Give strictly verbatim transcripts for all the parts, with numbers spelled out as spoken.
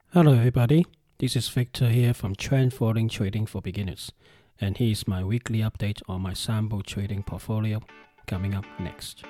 Hello, everybody. This is Victor here from Trend Following Trading for Beginners, and here's my weekly update on my sample trading portfolio coming up next.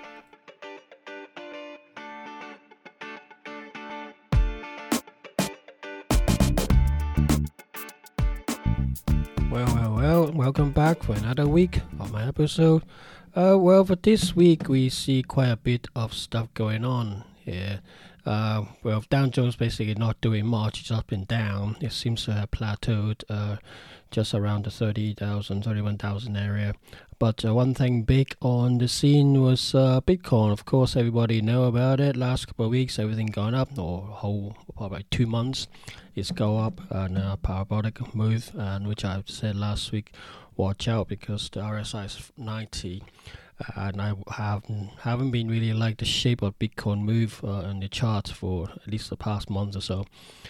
Well, well, well, welcome back for another week of my episode. Uh, well, for this week, we see quite a bit of stuff going on here. Uh, well, Dow Jones basically not doing much, it's up and down. It seems to have plateaued uh, just around the thirty thousand, thirty-one thousand area. But uh, one thing big on the scene was uh, Bitcoin. Of course, everybody know about it. Last couple of weeks, everything gone up, or whole probably two months, it's go up and a parabolic move, and which I said last week, watch out because the R S I is ninety. Uh, and I haven't haven't been really like the shape of Bitcoin move uh, on the chart for at least the past month or so.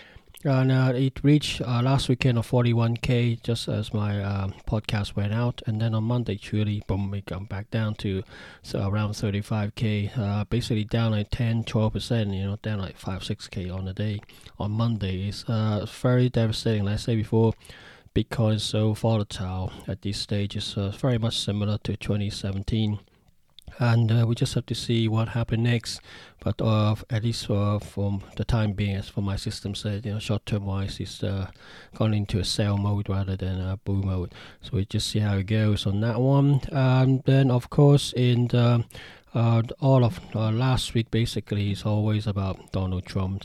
And uh, it reached uh, last weekend of forty-one K just as my uh, podcast went out, and then on Monday, truly, boom, it come back down to so around thirty-five K, uh, basically down like ten, twelve percent, you know, down like five, six K on the day. On Monday, it's uh, very devastating. Like I said before, Bitcoin is so volatile at this stage. It's uh, very much similar to twenty seventeen. And uh, we just have to see what happens next. But uh, at least uh, for the time being, as for my system said, you know, short-term wise, it's uh, gone into a sell mode rather than a bull mode. So we just see how it goes on that one. And then, of course, in the, uh, all of uh, last week, basically, is always about Donald Trump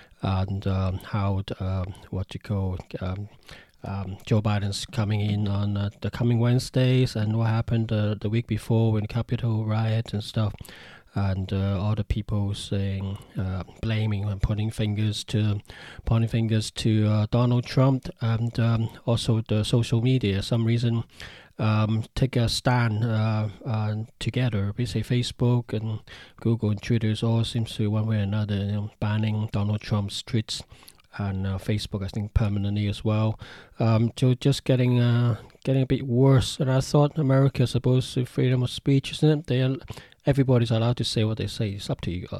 and um, how uh, what you call. Um, Um, Joe Biden's coming in on uh, the coming Wednesdays, and what happened uh, the week before when Capitol riot and stuff, and uh, all the people saying, uh, blaming and pointing fingers to, pointing fingers to uh, Donald Trump, and um, also the social media. Some reason um, take a stand uh, uh, together. Basically, Facebook and Google and Twitter all seems to one way or another, you know, banning Donald Trump's tweets. And uh, Facebook, I think, permanently as well. Um, so just getting uh, getting a bit worse. And I thought America is supposed to freedom of speech, isn't it? They are, everybody's allowed to say what they say. It's up to you, uh,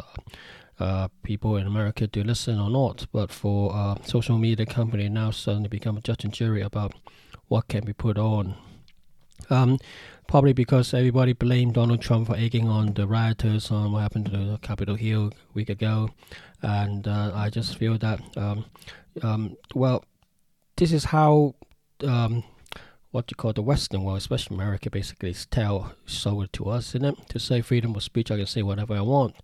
uh, people in America to listen or not. But for uh, social media company now suddenly become a judge and jury about what can be put on. Um, probably because everybody blamed Donald Trump for egging on the rioters on what happened to the Capitol Hill a week ago, and uh, I just feel that um, um, well, this is how um, what you call the Western world, especially America, basically tell sold to us, isn't it? To say freedom of speech, I can say whatever I want.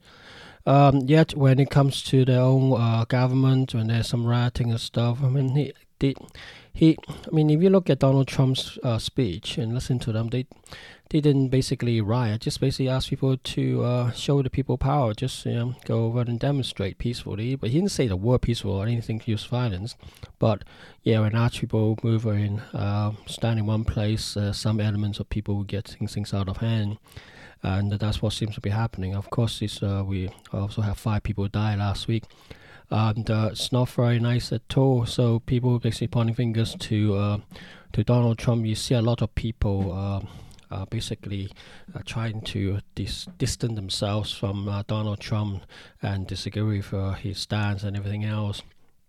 Um, yet when it comes to their own uh, government, when there's some rioting and stuff, I mean, he did. He, I mean, if you look at Donald Trump's uh, speech and listen to them, they, they didn't basically riot. Just basically ask people to uh, show the people power. Just you know, go over and demonstrate peacefully. But he didn't say the word peaceful or anything to use violence. But yeah, when ask people move in, uh, stand in one place, uh, some elements of people getting things out of hand. And that's what seems to be happening. Of course, this, uh, we also have five people die last week. And uh, it's not very nice at all. So people basically pointing fingers to uh, to Donald Trump. You see a lot of people uh, uh, basically uh, trying to dis- distance themselves from uh, Donald Trump and disagree with uh, his stance and everything else.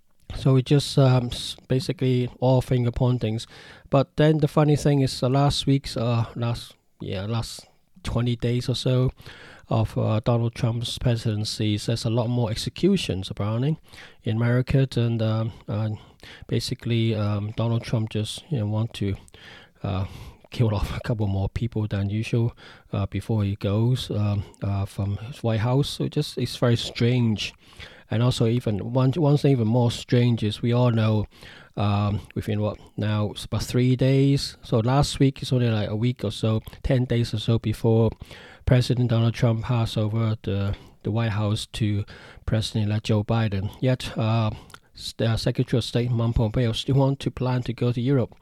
So it just um, basically all finger pointings. But then the funny thing is, uh, last week's uh, last yeah last twenty days or so of uh, Donald Trump's presidency, there's a lot more executions apparently in America, and um, uh, basically um, Donald Trump just you know want to uh, kill off a couple more people than usual uh, before he goes um, uh, from his White House. So it just it's very strange, and also even one one thing even more strange is we all know. Um, within what now it's about three days. So last week is only like a week or so, ten days or so before President Donald Trump passed over the the White House to President-elect Joe Biden. Yet, uh, the Secretary of State Mike Pompeo still want to plan to go to Europe.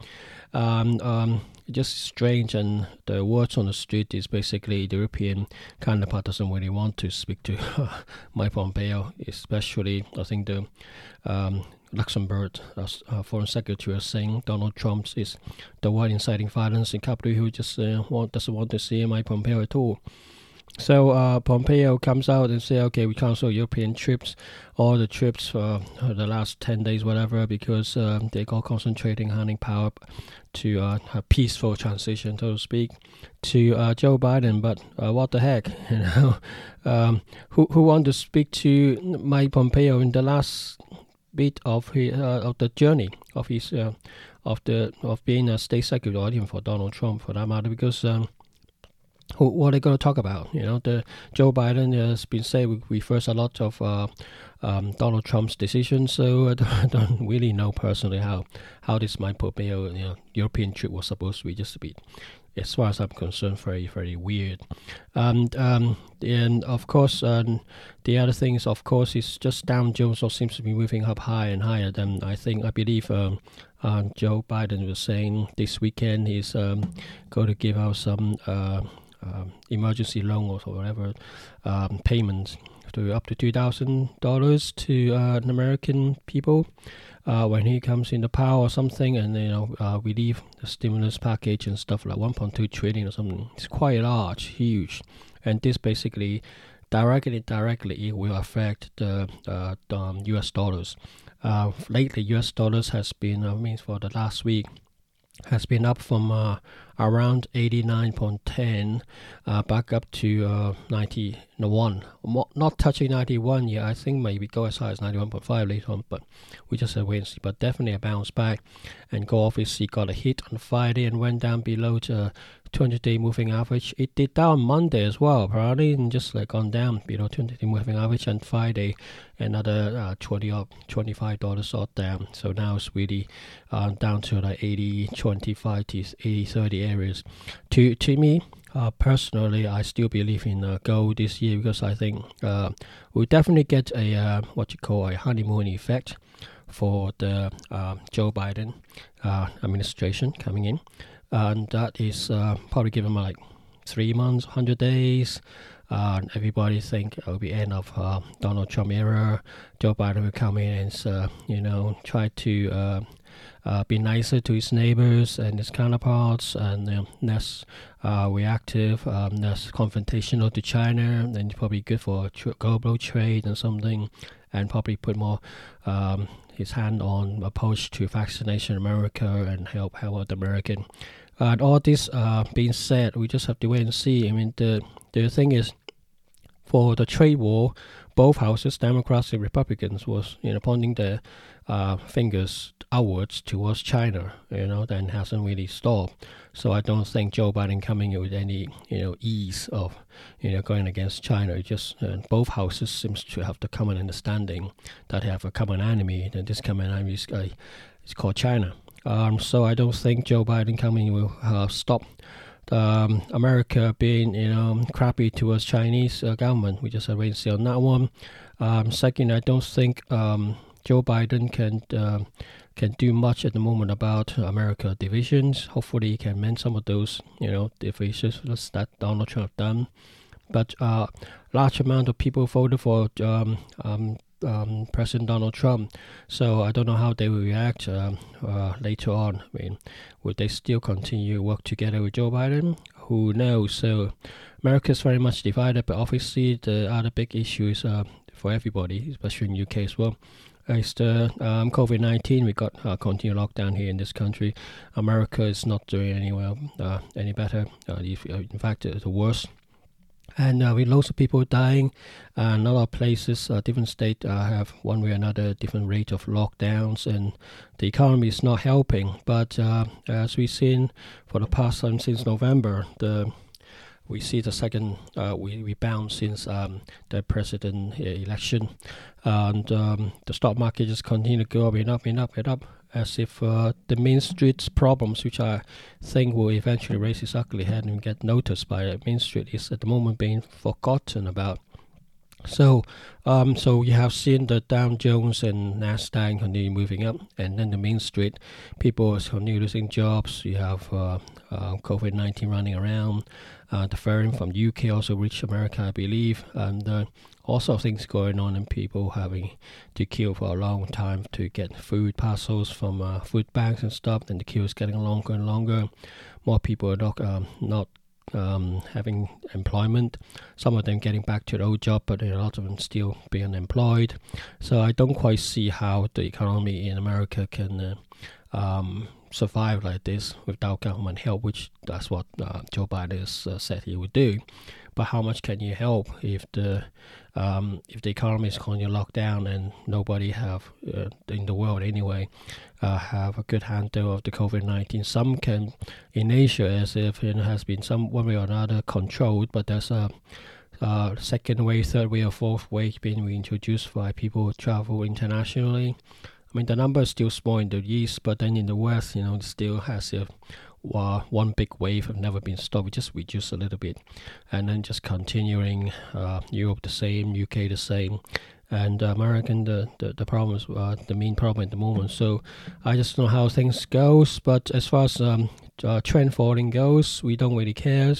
Um, um, just strange, and the words on the street is basically the European counterpart doesn't really want to speak to Mike Pompeo, especially I think the um, Luxembourg uh, Foreign Secretary is saying Donald Trump is the one inciting violence in Capitol Hill, just uh, want, doesn't want to see Mike Pompeo at all. So uh, Pompeo comes out and say, okay, we cancel European trips, all the trips for the last ten days, whatever, because uh, they got concentrating handing power to uh, a peaceful transition, so to speak, to uh, Joe Biden. But uh, what the heck, you know? um, who who want to speak to Mike Pompeo in the last bit of his, uh, of the journey of his uh, of the of being a state secretary, or even for Donald Trump for that matter, because. Um, Who, what are they going to talk about? You know, the Joe Biden has been saying refers a lot of uh, um, Donald Trump's decisions, so I don't, I don't really know personally how how this Mike Pompeo, you know, European trip was supposed to be. Just a bit, as far as I'm concerned, very very weird. And um, and of course, um, the other things, of course, is just Dow Jones also seems to be moving up higher and higher. Than I think I believe. Um, uh, Joe Biden was saying this weekend he's um, going to give out some. Uh, Um, emergency loan or whatever um, payments to up to two thousand dollars to uh, American people uh, when he comes into power or something, and you know uh, relieve the stimulus package and stuff like one point two trillion or something. It's quite large, huge, and this basically directly directly it will affect the, uh, the um, U S dollars. Uh, lately, U S dollars has been I mean for the last week. Has been up from uh, around eighty-nine point one zero uh, back up to uh, ninety-one. Not touching ninety-one yet. I think maybe go as high as ninety-one point five later on, but we just have to wait and see. But definitely a bounce back. And gold obviously got a hit on Friday and went down below the two hundred day moving average. It did down Monday as well, apparently, and just like gone down below two hundred day moving average. And Friday, another uh, twenty up, twenty-five dollars odd down. So now it's really uh, down to like eighty twenty-five to eighty thirty areas. To to me, uh, personally, I still believe in uh, gold this year because I think uh, we'll definitely get a uh, what you call a honeymoon effect for the uh, Joe Biden uh, administration coming in. And that is uh, probably given like three months, one hundred days. Uh, everybody think it'll be end of uh, Donald Trump era. Joe Biden will come in and uh, you know try to uh, uh, be nicer to his neighbors and his counterparts, and uh, less uh, reactive, um, less confrontational to China, and probably good for tr- global trade and something, and probably put more um, his hand on approach to vaccination in America and help help the American. And all this uh, being said, we just have to wait and see. I mean, the the thing is, for the trade war, both houses, Democrats and Republicans, was you know pointing their uh, fingers outwards towards China. You know, then hasn't really stopped. So I don't think Joe Biden coming in with any you know ease of you know going against China. It just uh, both houses seems to have the common understanding that they have a common enemy, and this common enemy is, uh, is called China. Um, so I don't think Joe Biden coming will uh, stop um, America being, you know, crappy towards Chinese uh, government. We just have to wait and see on that one. Um, second, I don't think um, Joe Biden can uh, can do much at the moment about America divisions. Hopefully, he can mend some of those, you know, divisions that Donald Trump done. But uh, large amount of people voted for um, um, Um, President Donald Trump, so I don't know how they will react um, uh, later on. I mean, would they still continue work together with Joe Biden? Who knows? So America is very much divided, but obviously the other big issue is uh, for everybody, especially in U K as well, is the um, COVID nineteen. We got uh, continued lockdown here in this country. America is not doing any well, uh, any better. Uh, if, uh, in fact, it's the worst. And uh, with loads of people dying, and a lot of places, uh, different states uh, have one way or another different rate of lockdowns, and the economy is not helping. But uh, as we've seen for the past time since November, the we see the second uh, we rebound since um, the president election, and um, the stock market just continue to go up and up and up and up, as if uh, the Main Street's problems, which I think will eventually raise its ugly head and get noticed by the Main Street, is at the moment being forgotten about. So, um, so you have seen the Dow Jones and Nasdaq continue moving up, and then the Main Street, people are continue losing jobs. You have uh, uh, COVID nineteen running around. Uh, the variant from U K also reached America, I believe, and uh, all sorts of things going on, and people having to queue for a long time to get food parcels from uh, food banks and stuff. And the queue is getting longer and longer. More people are not um, not um, having employment. Some of them getting back to the old job, but a lot of them still being employed. So I don't quite see how the economy in America can uh, um, survive like this without government help, which that's what uh, Joe Biden has uh, said he would do. But how much can you help if the um, if the economy is going to lock down and nobody have uh, in the world anyway uh, have a good handle of the COVID nineteen? Some can in Asia, as if it has been some one way or another controlled, but there's a uh, second wave, third wave, or fourth wave being reintroduced by people who travel internationally. I mean, the number is still small in the east, but then in the west, you know, it still has a uh, one big wave have never been stopped. We just reduced a little bit, and then just continuing. Uh, Europe the same, U K the same, and uh, American the the, the problems uh, the main problem at the moment. So I just don't know how things goes. But as far as um, uh, trend following goes, we don't really care.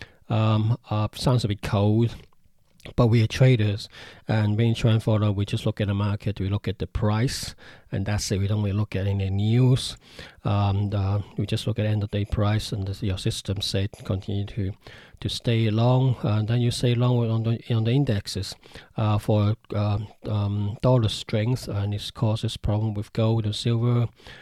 Um, uh, sounds a bit cold. But we are traders, and being trend follower, we just look at the market, we look at the price, and that's it. We don't really look at any news. Um, the, we just look at end of day price, and the, your system said continue to to stay long. And then you stay long on the on the indexes uh, for uh, um, dollar strength, and it causes problem with gold and silver.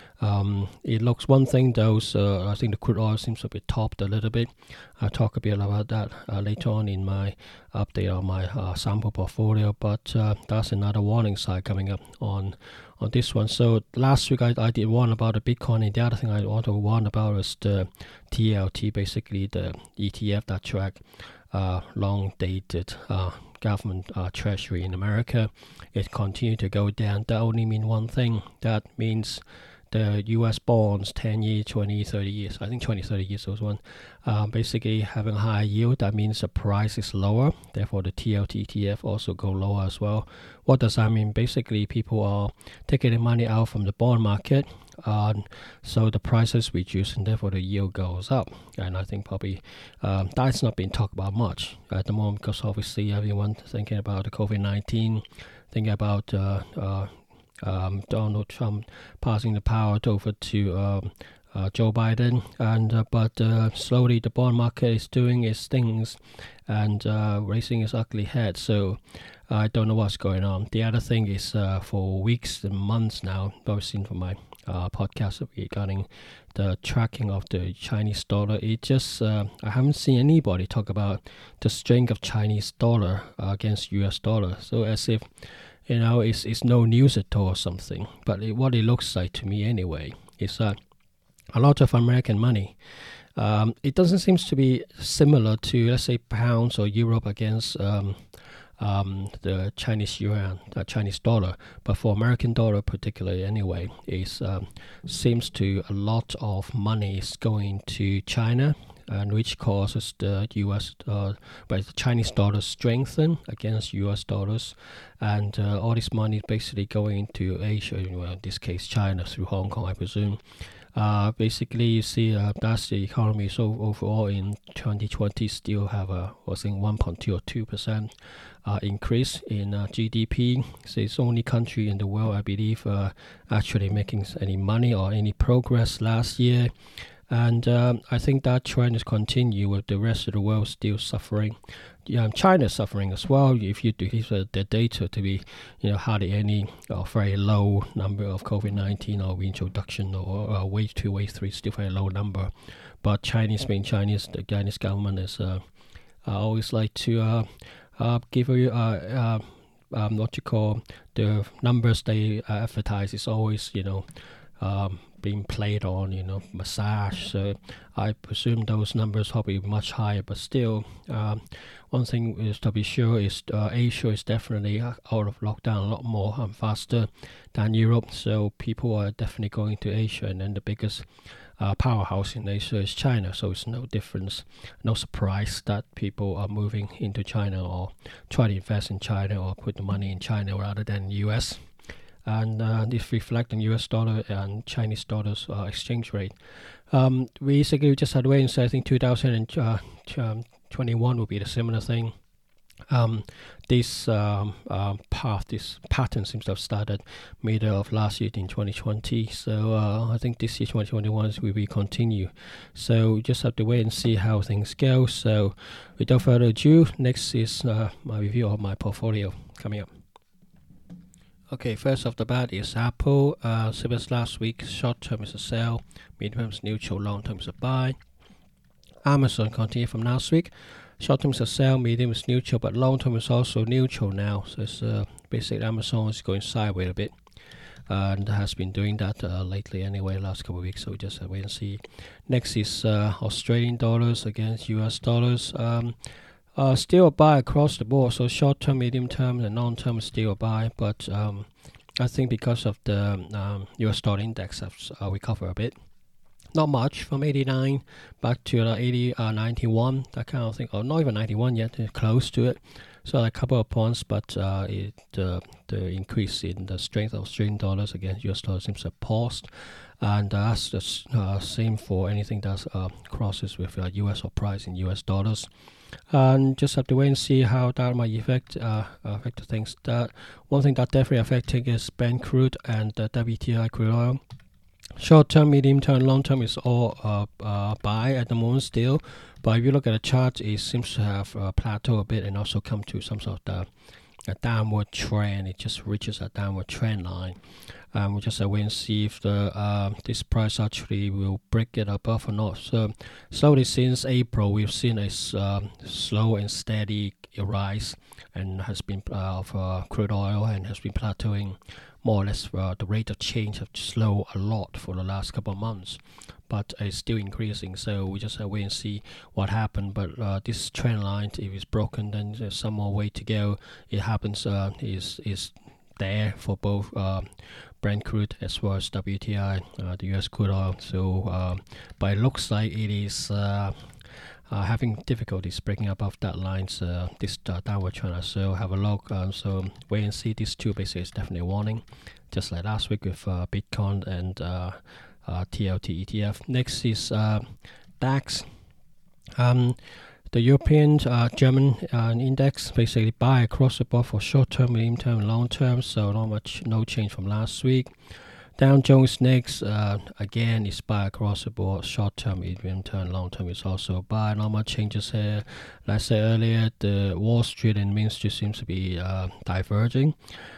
Um, it looks one thing though, so I think the crude oil seems to be topped a little bit. I'll talk a bit about that uh, later on in my update on my uh, sample portfolio, but uh, that's another warning sign coming up on on this one. So last week I, I did one about the Bitcoin, and the other thing I want to warn about was the T L T, basically the E T F that track uh, long dated uh, government uh, treasury in America. It continued to go down. That only means one thing. That means the U S bonds, ten years, twenty, thirty years, I think twenty, thirty years was one, uh, basically having a higher yield. That means the price is lower. Therefore, the T L T E T F also go lower as well. What does that mean? Basically, people are taking the money out from the bond market, uh, so the prices reduce, and therefore the yield goes up. And I think probably um, that's not being talked about much at the moment, because obviously everyone thinking about the COVID nineteen, thinking about uh, uh, Um, Donald Trump passing the power over to um, uh, Joe Biden, and uh, but uh, slowly the bond market is doing its things and uh, raising its ugly head. So I don't know what's going on. The other thing is uh, for weeks and months now, I've seen from my uh, podcast regarding the tracking of the Chinese dollar. It just uh, I haven't seen anybody talk about the strength of Chinese dollar uh, against U S dollar. So as if, you know, it's, it's no news at all or something. But it, what it looks like to me anyway is that a lot of American money, um, it doesn't seem to be similar to, let's say, pounds or euro against um, um, the Chinese yuan, the Chinese dollar. But for American dollar particularly anyway, it um, seems to a lot of money is going to China, and which causes the U S, uh, but the Chinese dollar strengthen against U S dollars, and uh, all this money is basically going into Asia, well, in this case China, through Hong Kong, I presume. Uh, basically, you see uh, that's the economy. So overall in twenty twenty, still have a, I think, one point two or two percent uh, increase in uh, G D P. So it's the only country in the world, I believe, uh, actually making any money or any progress last year. And um, I think that trend is continue with the rest of the world still suffering. Yeah, China is suffering as well. If you do the, the data to be, you know, hardly any or very low number of COVID nineteen or reintroduction or uh, wave two, wave three, still very low number. But Chinese, being Chinese, the Chinese government is uh, uh, always like to uh, uh, give you uh, uh, um, what you call the numbers they uh, advertise is always, you know, um, being played on, you know, massage. So I presume those numbers probably much higher, but still, um, one thing is to be sure is uh, Asia is definitely out of lockdown a lot more and faster than Europe. So people are definitely going to Asia, and then the biggest uh, powerhouse in Asia is China. So it's no difference, no surprise that people are moving into China or try to invest in China or put the money in China rather than U S. And uh, this reflects on U S dollar and Chinese dollars uh, exchange rate. Um, we basically just had to wait and say I think two thousand twenty-one will be the similar thing. Um, this um, uh, path, this pattern seems to have started middle of last year in twenty twenty. So uh, I think this year twenty twenty-one will be continue. So we just have to wait and see how things go. So without further ado, next is uh, my review of my portfolio coming up. Okay, first off the bat is Apple. Uh, same as last week, short term is a sell, medium term is neutral, long term is a buy. Amazon continue from last week. Short term is a sell, medium is neutral, but long term is also neutral now. So it's uh, basically Amazon is going sideways a bit, uh, and has been doing that uh, lately anyway, last couple of weeks. So we just uh, wait and see. Next is uh, Australian dollars against U S dollars. Um, uh, still a buy across the board. So short term, medium term, and long term is still a buy, but um, I think because of the um, U S dollar index has uh, recovered a bit. Not much, from eighty-nine back to uh, eighty, uh, ninety-one, that kind of thing. Or not even ninety-one yet, close to it. So a couple of points, but uh, it, uh, the increase in the strength of Australian dollars against U S dollars seems to have paused. And uh, that's the uh, same for anything that uh, crosses with uh, U S or price in U S dollars. And just have to wait and see how that might affect uh, affect things. That one thing that definitely affecting is Brent crude and the W T I crude oil. Short term, medium term, long term is all uh, uh, buy at the moment still. But if you look at the chart, it seems to have uh, plateaued a bit and also come to some sort of the, a downward trend. It just reaches a downward trend line. Um, we'll just uh, wait and see if the uh, this price actually will break it above or not. So slowly since April, we've seen a uh, slow and steady rise and has been uh, of uh, crude oil and has been plateauing. More or less, uh, the rate of change have slowed a lot for the last couple of months, but it's still increasing. So we just uh, wait and see what happened. But uh, this trend line, if it's broken, then there's some more way to go. It happens uh, is is there for both uh, Brent crude as well as W T I, uh, the U S crude oil. So, uh, but it looks like it is. Uh, Uh, having difficulties breaking above that lines, uh, this uh, downward trend. So have a look. Um, so wait and see. These two basically is definitely a warning, just like last week with uh, Bitcoin and uh, uh, T L T E T F. Next is uh, DAX. Um, the European uh, German uh, index basically buy across the board for short term, medium term, and long term. So not much, no change from last week. Dow Jones next, uh, again, is buy across the board. Short term, medium term, long term is also buy. Not much changes here. Like I said earlier, the Wall Street and Main Street seems to be uh, diverging.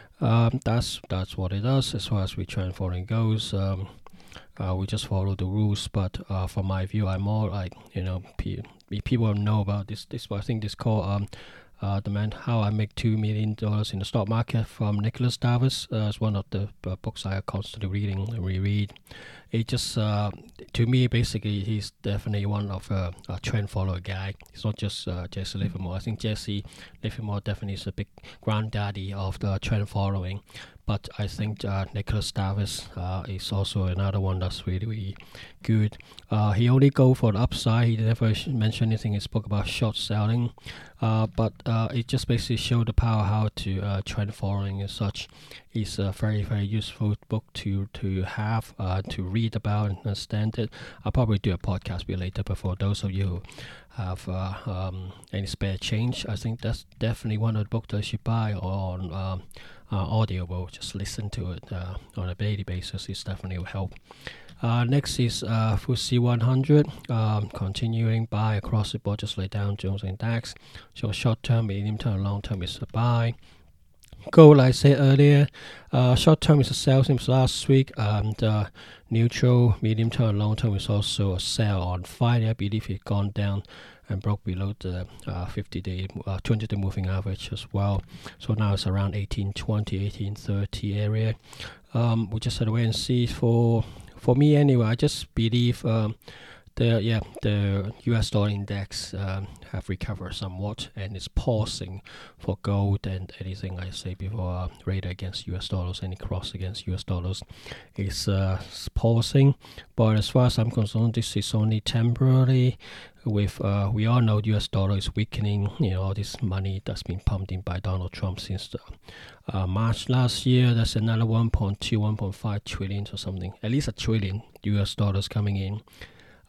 Um, that's that's what it does as far as we trend following goes. Um, uh, we just follow the rules. But uh, from my view, I'm more like, you know, pe- people know about this. This I think this called um. Uh, the man How I Make Two Million Dollars in the Stock Market from Nicholas Davis. Uh, it's one of the uh, books I are constantly reading and reread. It just, uh, to me, basically, he's definitely one of uh, a trend follower guy. It's not just uh, Jesse Livermore. I think Jesse Livermore definitely is a big granddaddy of the trend following. But I think uh, Nicholas Davis uh, is also another one that's really, really good. Uh, he only go for the upside. He never mentioned anything in his book about short selling. Uh, but uh, it just basically showed the power how to uh, trend following and such. It's a very, very useful book to to have, uh, to read about and understand it. I'll probably do a podcast with later, but for those of you who have uh, um, any spare change, I think that's definitely one of the books that you should buy on um, uh, Audible. Just listen to it uh, on a daily basis. It definitely will help. Uh, next is uh, F T S E one hundred, um, continuing buy across the board, just like Dow Jones and DAX. So short term, medium term, long term is a buy. Gold, like I said earlier, uh, short term is a sell since last week, and uh, neutral, medium term, long term is also a sell. On Friday, I believe it's gone down and broke below the uh, fifty day, uh, twenty day moving average as well. So now it's around eighteen twenty, eighteen thirty area. Um, we just had to wait and see. For for me anyway, I just believe um, the yeah the U S dollar index um, have recovered somewhat and it's pausing for gold and anything I say before, uh, rate against U S dollars, any cross against U S dollars is uh, pausing. But as far as I'm concerned, this is only temporary. With uh, we all know U S dollar is weakening. You know, all this money that's been pumped in by Donald Trump since the, uh, March last year. That's another one point two, one point five trillion or something. At least a trillion U S dollars coming in.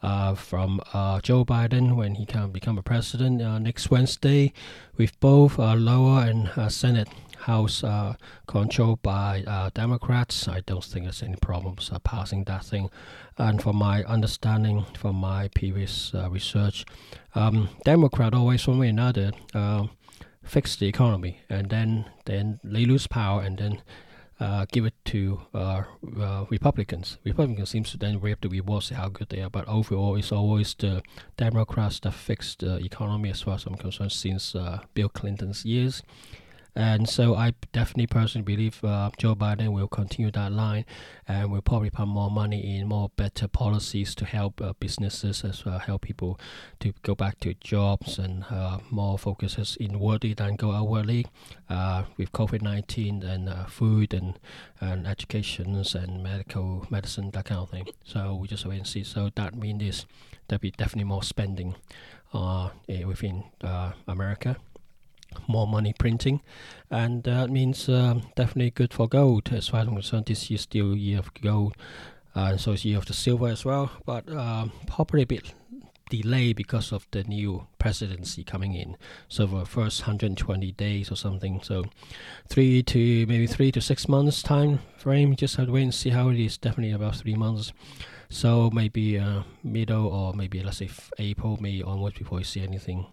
uh, from uh, Joe Biden when he can become a president uh, next Wednesday, with both uh, lower and uh, Senate House uh, controlled by uh, Democrats. I don't think there's any problems uh, passing that thing. And from my understanding, from my previous uh, research, um, Democrat always one way or another uh, fix the economy, and then then they lose power, and then uh, give it to uh, uh, Republicans. Republicans seems to then reap the rewards, how good they are. But overall, it's always the Democrats that fix the economy, as far as I'm concerned, since uh, Bill Clinton's years. And so I definitely personally believe uh, Joe Biden will continue that line, and will probably put more money in more better policies to help uh, businesses, as well, help people to go back to jobs, and uh, more focuses inwardly than go outwardly uh, with COVID nineteen and uh, food and, and educations and medical medicine, that kind of thing. So we just wait and see. So that means is there'll be definitely more spending uh, within uh, America. More money printing, and that means um, definitely good for gold. As far as I'm concerned, this year's still year of gold, uh, so it's year of the silver as well, but um, probably a bit delayed because of the new presidency coming in. So for the first one hundred twenty days or something, so three to maybe three to six months time frame. Just have to wait and see how it is. Definitely about three months. So maybe uh, middle, or maybe let's say April, May onwards, before you see anything.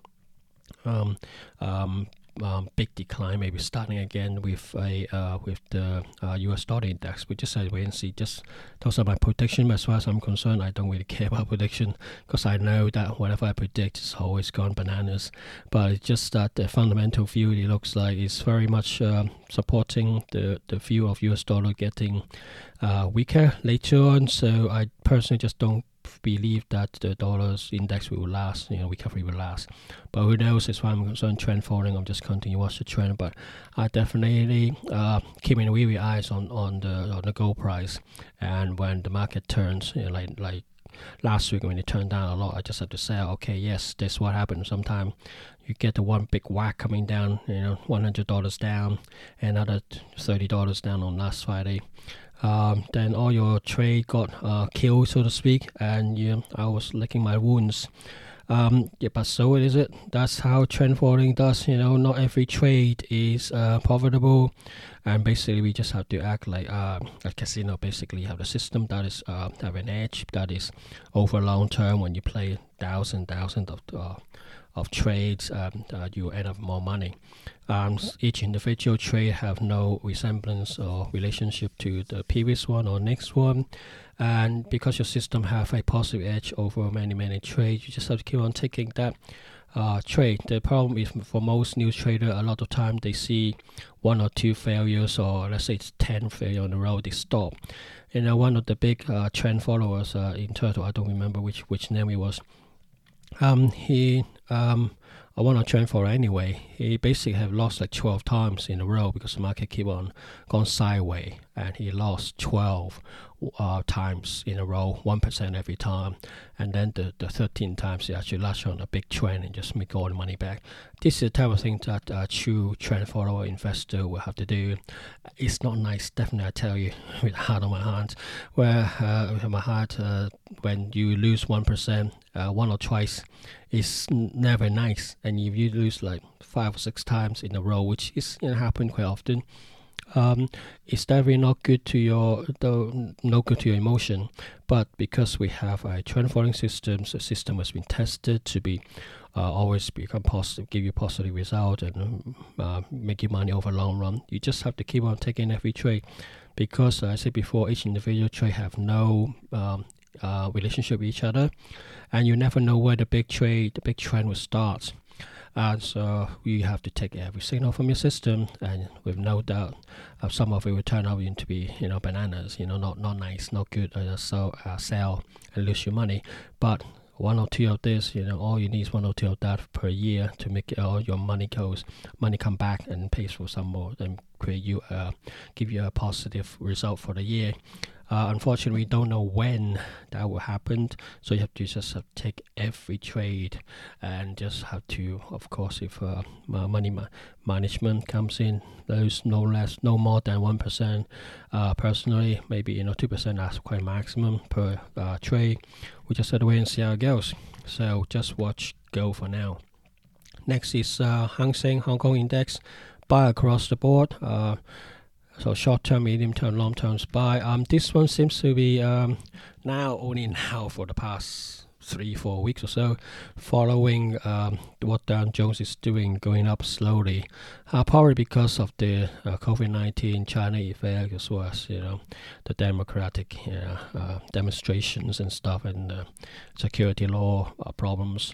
Um, um, um, big decline, maybe starting again with a uh, with the uh, U S dollar index. We just had to wait and see. Just those are my prediction. As far as I'm concerned, I don't really care about prediction, because I know that whatever I predict is always gone bananas. But it's just that the fundamental view, it looks like, is very much uh, supporting the the view of U S dollar getting uh, weaker later on. So I personally just don't believe that the dollar's index will last, you know, recovery will last. But who knows? As far as I'm concerned, trend following, I'm just continue to watch the trend. But I definitely uh, keeping really eyes on, on the on the gold price. And when the market turns, you know, like like last week when it turned down a lot, I just have to say, okay, yes, that's what happens. Sometimes you get the one big whack coming down, you know, one hundred dollars down, another thirty dollars down on last Friday. Um, then all your trade got uh, killed, so to speak, and yeah, I was licking my wounds. Um, yeah, but so it is it. That's how trend following does. You know, not every trade is uh, profitable, and basically we just have to act like uh, a casino. Basically, have a system that is uh, have an edge that is over long term. When you play thousands, thousands of uh, of trades, um, uh, you end up more money. Um, each individual trade have no resemblance or relationship to the previous one or next one, and because your system have a positive edge over many many trades, you just have to keep on taking that uh, trade. The problem is, for most new trader, a lot of time they see one or two failures, or let's say it's ten failure on the road, they stop. You know, one of the big uh, trend followers uh, in Turtle, I don't remember which which name it was. Um, he um. I want to trend for anyway. He basically have lost like twelve times in a row because the market keep on going sideways, and he lost twelve uh, times in a row, one percent every time. And then the, the thirteen times he actually latch on a big trend and just make all the money back. This is the type of thing that a true trend follower investor will have to do. It's not nice, definitely, I tell you, with heart on my hands. Where uh, with my heart, uh, when you lose one percent uh, one or twice, it's never nice. And if you lose like five or six times in a row, which is, you know, happen quite often, um, it's definitely not good to your, though, no good to your emotion. But because we have a trend following system, the system has been tested to be uh, always become positive, give you positive result, and uh, make you money over long run. You just have to keep on taking every trade, because uh, I said before, each individual trade have no um, uh, relationship with each other, and you never know where the big trade, the big trend will start. And so you have to take every signal from your system, and with no doubt, uh, some of it will turn out into be, you know, bananas, you know, not not nice, not good. Uh, so uh, sell and lose your money. But one or two of this, you know, all you need is one or two of that per year to make all your money goes, money come back and pays for some more, and create you, uh, give you a positive result for the year. Uh, unfortunately, we don't know when that will happen, so you have to just have to take every trade and just have to, of course, if uh, money ma- management comes in, those no less, no more than one percent. Uh, personally, maybe you know two percent. That's quite maximum per uh, trade. We just have to wait and see how it goes. So just watch go for now. Next is uh, Hang Seng Hong Kong Index, buy across the board. Uh, so short-term, medium-term, long-term buy. Um, this one seems to be um, now only now for the past three, four weeks or so, following um, what Dow Jones is doing, going up slowly. Uh, probably because of the uh, COVID nineteen China effect, as well as you know the democratic you know, uh, demonstrations and stuff, and uh, security law uh, problems.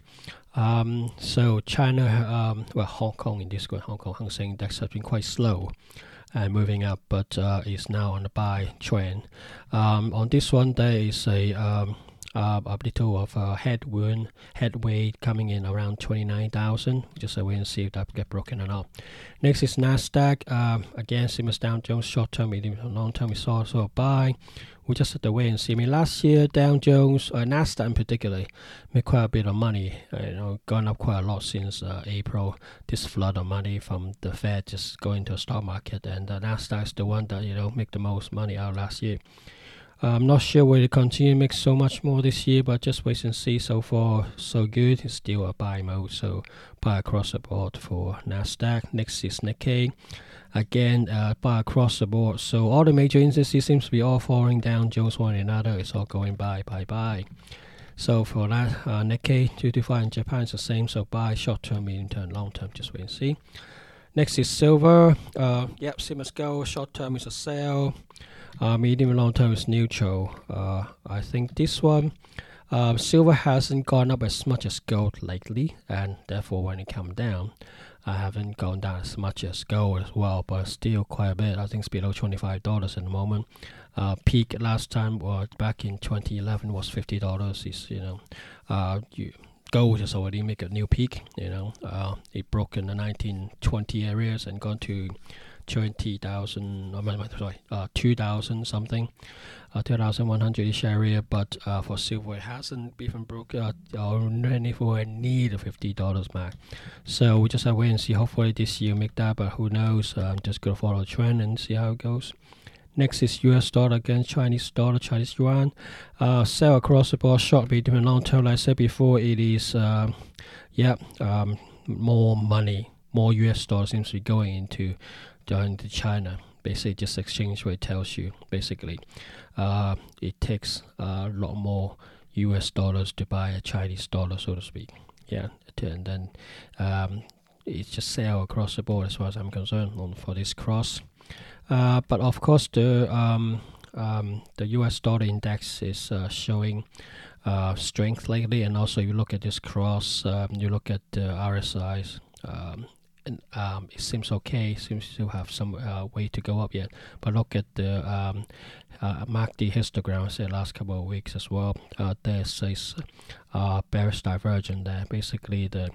Um, so China, um, well, Hong Kong in this one, Hong Kong Hang Seng Index has been quite slow and moving up, but uh, is now on the buy trend. Um, on this one, there is a um, uh, a little of a headwind, headway coming in around twenty-nine thousand. Just a wait and see if that get broken or not. Next is Nasdaq. Um, again, same as Dow Jones, short term, medium, long term. We saw also a buy. We just have to wait and see. I mean, last year Dow Jones, uh, Nasdaq in particular, made quite a bit of money. Uh, you know, gone up quite a lot since uh, April. This flood of money from the Fed just going to the stock market, and uh, Nasdaq is the one that you know make the most money out last year. Uh, I'm not sure will it continue to make so much more this year, but just wait and see. So far, so good. It's still a buy mode, so buy across the board for Nasdaq. Next is Nikkei. Again, uh, buy across the board. So all the major indices seems to be all falling down. Jones one another. It's all going buy, buy, buy. So for that, uh, Nikkei two twenty-five in Japan is the same. So buy short term, medium term, long term. Just wait and see. Next is silver. Uh, yep, same as gold. Short term is a sell. Uh, medium and long term is neutral. Uh, I think this one, uh, silver hasn't gone up as much as gold lately, and therefore when it comes down, I haven't gone down as much as gold as well, but still quite a bit. I think it's below twenty-five dollars at the moment. Uh, peak last time was back in twenty eleven was fifty dollars. Is you know, uh, you, gold has already make a new peak. You know, uh, it broke in the nineteen twenty areas and gone to twenty thousand. Oh, sorry, uh, two thousand something. Uh, two thousand one hundred ish area, but uh, for silver it hasn't even broke uh, anywhere near the fifty dollars mark. So we just have to wait and see. Hopefully this year make that, but who knows? I'm just gonna follow the trend and see how it goes. Next is U S dollar against Chinese dollar, Chinese yuan. Uh, sell across the board, short, medium, and long term. Like I said before, it is uh, yeah um, more money, more U S dollar seems to be going into going to China. Basically, just exchange rate tells you basically uh, it takes a lot more U S dollars to buy a Chinese dollar, so to speak. Yeah, and then um, it's just sell across the board as far as I'm concerned on for this cross. Uh, but of course, the um, um, the U S dollar index is uh, showing uh, strength lately, and also you look at this cross, um, you look at the R S Is. Um, And, um, it seems okay. Seems to have some uh, way to go up yet. But look at the um, uh, M A C D histogram. I said last couple of weeks as well. Uh, there's a uh, bearish divergence there. Basically, the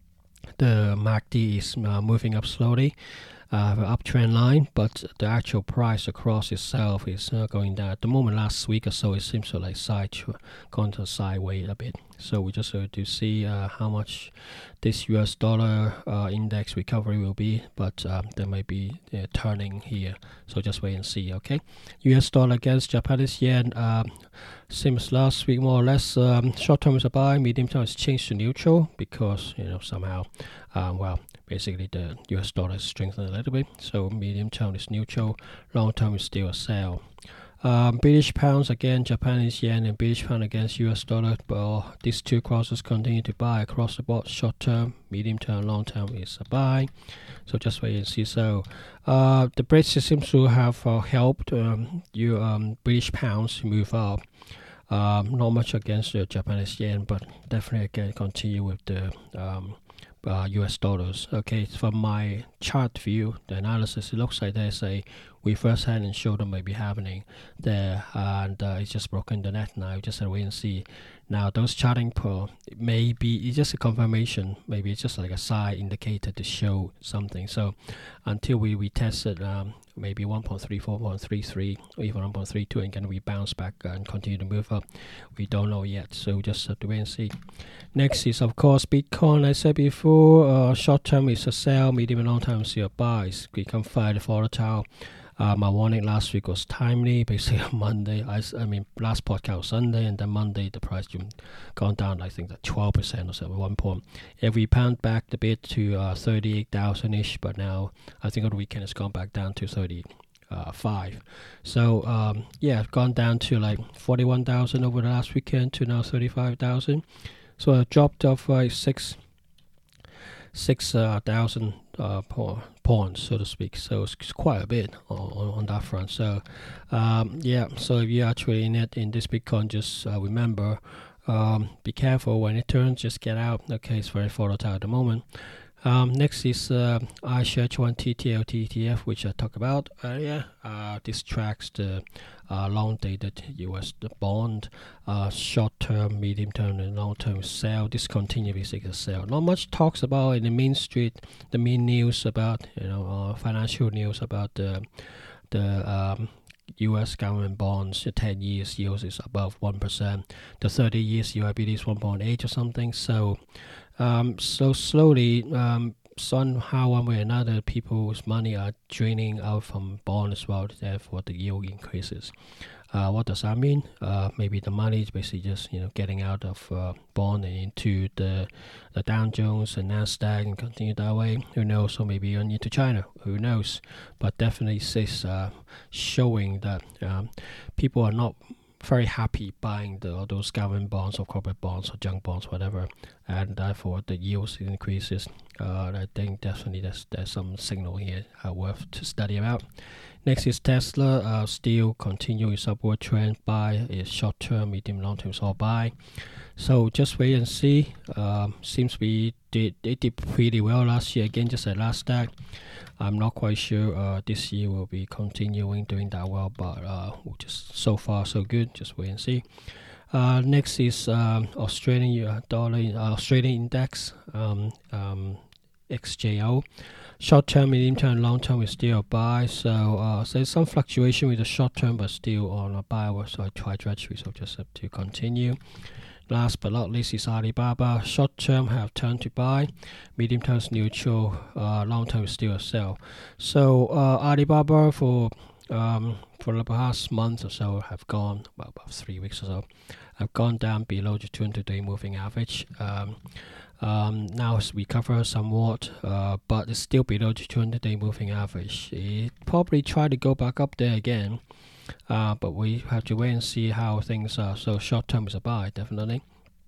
the M A C D is uh, moving up slowly, uh, the uptrend line, but the actual price across itself is uh, going down. At the moment, last week or so, it seems to like side going to sideways a bit. So we just have to see uh, how much this U S dollar uh, index recovery will be, but um, there may be uh, turning here. So just wait and see. Okay, U S dollar against Japanese yen. Um, same as last week, more or less. Um, short term is a buy, medium term is changed to neutral because you know somehow, um, well, basically the U S dollar is strengthened a little bit. So medium term is neutral, long term is still a sell. Um, British pounds again, Japanese yen and British pound against U S dollar. But these two crosses continue to buy across the board. Short term, medium term, long term is a buy. So just wait and see. So uh, the Brexit seems to have uh, helped um, you um, British pounds move up. Um, not much against the Japanese yen, but definitely again continue with the um, uh, U S dollars. Okay, from my chart view, the analysis, it looks like there's a reverse hand and shoulder may be happening there, and uh, it's just broken the net now. Just have to wait and see. Now those charting per maybe it's just a confirmation. Maybe it's just like a side indicator to show something. So until we retest it, um, maybe one point three four, one point three three, or even one point three two, and can we bounce back and continue to move up? We don't know yet, so just have to wait and see. Next is, of course, Bitcoin. I said before, uh, short term is a sell, medium and long term is a buy. It's become fairly volatile. Uh, my warning last week was timely. Basically, on Monday, I, I mean, last podcast was Sunday, and then Monday the price gone down, I think, like twelve percent or so at one point. If we pound back a bit to uh, thirty-eight thousand ish, but now I think on the weekend it's gone back down to thirty-five. So, um, yeah, gone down to like forty-one thousand over the last weekend to now thirty-five thousand. So it dropped off like six. six uh, thousand uh, points, so to speak. So it's quite a bit on, on that front. So um, yeah, so if you're actually in it in this Bitcoin, just uh, remember, um, be careful when it turns. Just get out. Okay, it's very volatile at the moment. Um, next is uh, iShares one T T L T E T F, which I talked about earlier. Uh, this tracks the uh, long-dated U S bond, uh, short-term, medium-term, and long-term sell. This continues to sell. Not much talks about in the main street, the main news about, you know, uh, financial news about the the um, U S government bonds. The ten years yield is above one percent. The thirty years U I B is one point eight or something. So. Um, so slowly, um, somehow, one way or another, people's money are draining out from bond as well. Therefore, the yield increases. Uh, what does that mean? Uh, maybe the money is basically just, you know, getting out of uh, bond and into the the Dow Jones and Nasdaq and continue that way. Who knows? Or maybe even into China. Who knows? But definitely, it's uh, showing that um, people are not very happy buying the, those government bonds or corporate bonds or junk bonds, whatever, and therefore the yields increases. Uh, I think definitely there's, there's some signal here uh, worth to study about. Next is Tesla. Uh, still continuing its upward trend. Buy is short term, medium, long term is all buy. So just wait and see. Um, seems we did they did pretty well last year. Again, just like last stack. I'm not quite sure uh, this year will be continuing doing that well, but uh, just so far so good. Just wait and see. Uh, next is um, Australian dollar, uh, Australian index, um, um, X J O. Short term, medium term, long term is still a buy. So, uh, so there's some fluctuation with the short term, but still on a buy. So I try trajectory. So just have to continue. Last but not least is Alibaba. Short term have turned to buy, medium term is neutral, uh, long term is still a sell. So uh, Alibaba for um, for the past month or so have gone, well, about three weeks or so, have gone down below the two hundred day moving average. Um, um, now it's recovered somewhat, uh, but it's still below the two hundred day moving average. It probably try to go back up there again. Uh, but we have to wait and see how things are. So short term is a buy, definitely.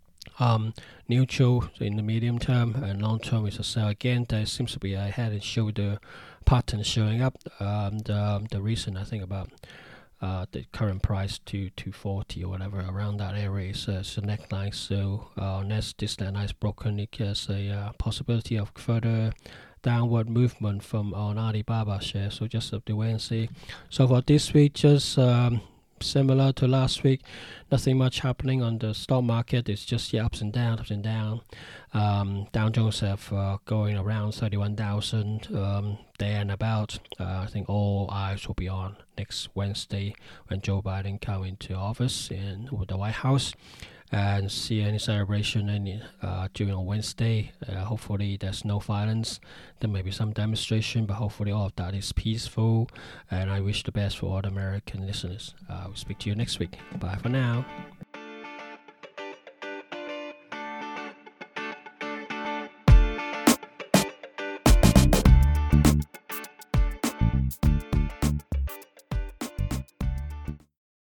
Um, neutral in the medium term, and long term is a sell. Again, there seems to be a head and shoulder pattern showing up. Um, the, the reason I think about uh, the current price to two forty or whatever around that area is uh, a neckline. So uh, unless this nice broken, it has a uh, possibility of further downward movement from on Alibaba share. So just have to wait and see. So for this week, just um, similar to last week, nothing much happening on the stock market. It's just yeah, ups and downs, ups and downs. Um, Dow Jones have uh, going around thirty-one thousand um, there and about. Uh, I think all eyes will be on next Wednesday when Joe Biden come into office in with the White House. And see any celebration any uh, during Wednesday. Uh, hopefully there's no violence. There may be some demonstration, but hopefully all of that is peaceful. And I wish the best for all the American listeners. I uh, will speak to you next week. Bye for now.